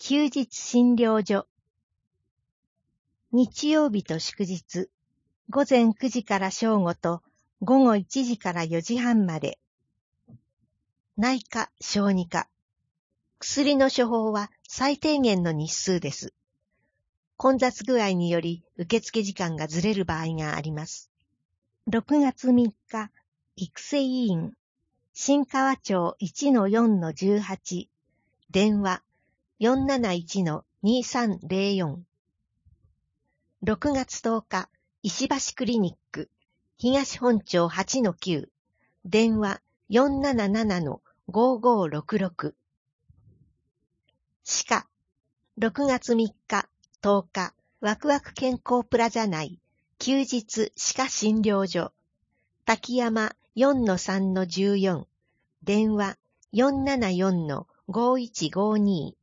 休日診療所。日曜日と祝日、午前9時から正午と午後1時から4時半まで。内科、小児科。薬の処方は最低限の日数です。混雑具合により受付時間がずれる場合があります。6月3日、育成委員、新川町 1-4-18、電話 471-2304。6月10日、石橋クリニック、東本町 8-9、電話 477-5566。歯科、6月3日、10日、ワクワク健康プラザ内、休日歯科診療所、滝山 4-3-14、電話 474-5152。